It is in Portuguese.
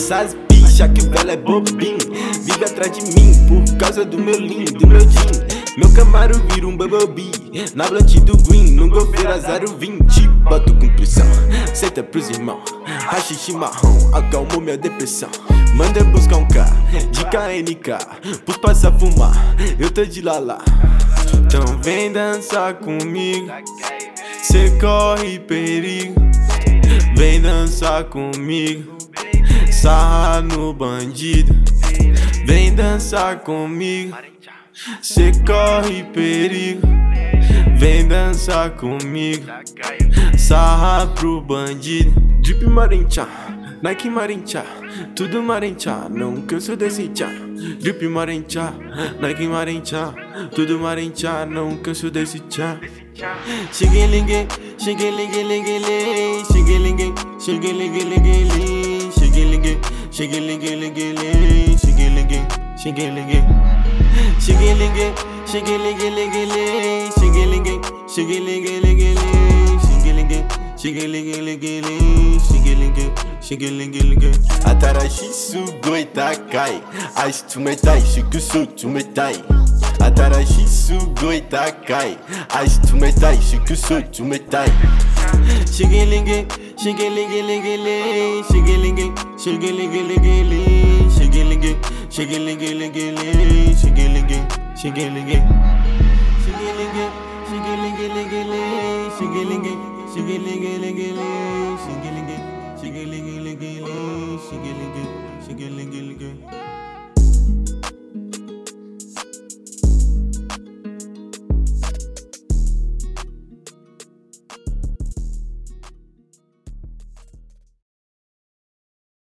Essas bichas que o velho é bobinho, vive atrás de mim por causa do meu lean, do meu jean. Meu Camaro vira um Bumblebee na blunt do green, no Golfeira 020. Boto com pressão, senta pros irmão, rachixe marrom, acalmou minha depressão. Manda buscar um K de KNK, pros passa fumar, eu tô de lalá. Então vem dançar comigo, cê corre perigo. Vem dançar comigo, sarra no bandido. Vem dançar comigo, cê corre perigo. Vem dançar comigo, sarra pro bandido. Drip Marincha, Nike Marincha, tudo Marincha, não canso desse tchá. Drip Marincha, Nike Marincha, tudo Marincha, não canso desse tchá. Xiguelingue, xiguelingue, xiguelingue, xiguelingue, xiguelingue, xiguelingue, xiguelingue, xiguelingue, xiguelingue, xiguelingue, xiguelingue, xiguelingue, xiguelingue, xiguelingue. Atarashi sugoi takai, astumetai, shikusu tumetai. Atarashi sugoi takai, astumetai, shikusu tumetai. Xiguelingue, xiguelingue, xiguelingue, xiguelingue, xiguelingue, xiguelingue, xiguelingue, xiguelingue, xiguelingue, xiguelingue, xiguelingue, xiguelingue, xiguelingue, xiguelingue, xiguelingue, xiguelingue.